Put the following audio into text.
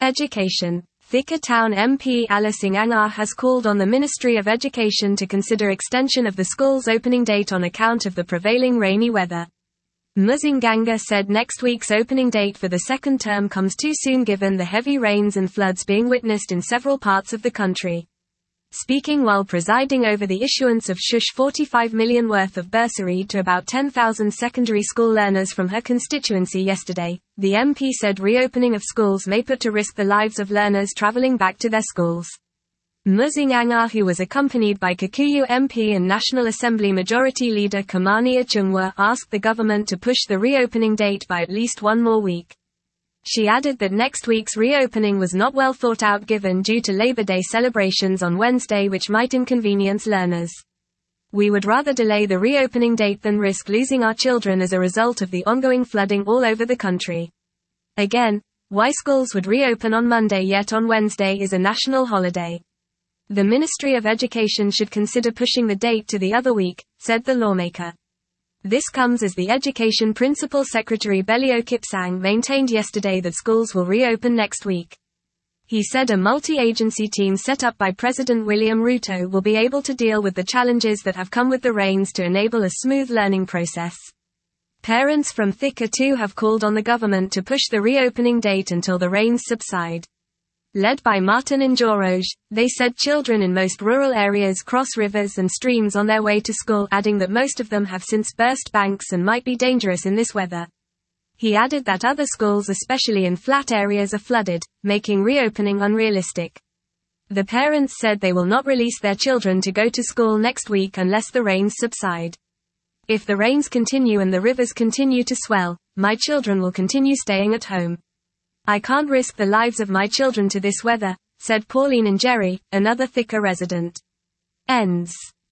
Education. Thika Town MP Alising Angar has called on the Ministry of Education to consider extension of the school's opening date on account of the prevailing rainy weather. Muzinganga said next week's opening date for the second term comes too soon given the heavy rains and floods being witnessed in several parts of the country. Speaking while presiding over the issuance of $45 million worth of bursary to about 10,000 secondary school learners from her constituency yesterday, the MP said reopening of schools may put to risk the lives of learners travelling back to their schools. Muzinganga, who was accompanied by Kikuyu MP and National Assembly Majority Leader Kimani Ichung'wah, asked the government to push the reopening date by at least one more week. She added that next week's reopening was not well thought out given due to Labor Day celebrations on Wednesday which might inconvenience learners. We would rather delay the reopening date than risk losing our children as a result of the ongoing flooding all over the country. Again, why schools would reopen on Monday yet on Wednesday is a national holiday. The Ministry of Education should consider pushing the date to the other week, said the lawmaker. This comes as the Education Principal Secretary Bellio Kipsang maintained yesterday that schools will reopen next week. He said a multi-agency team set up by President William Ruto will be able to deal with the challenges that have come with the rains to enable a smooth learning process. Parents from Thika too have called on the government to push the reopening date until the rains subside. Led by Martin Njoroge, they said children in most rural areas cross rivers and streams on their way to school, adding that most of them have since burst banks and might be dangerous in this weather. He added that other schools, especially in flat areas, are flooded, making reopening unrealistic. The parents said they will not release their children to go to school next week unless the rains subside. If the rains continue and the rivers continue to swell, my children will continue staying at home. I can't risk the lives of my children to this weather, said Pauline Njeri, another Thika resident. Ends.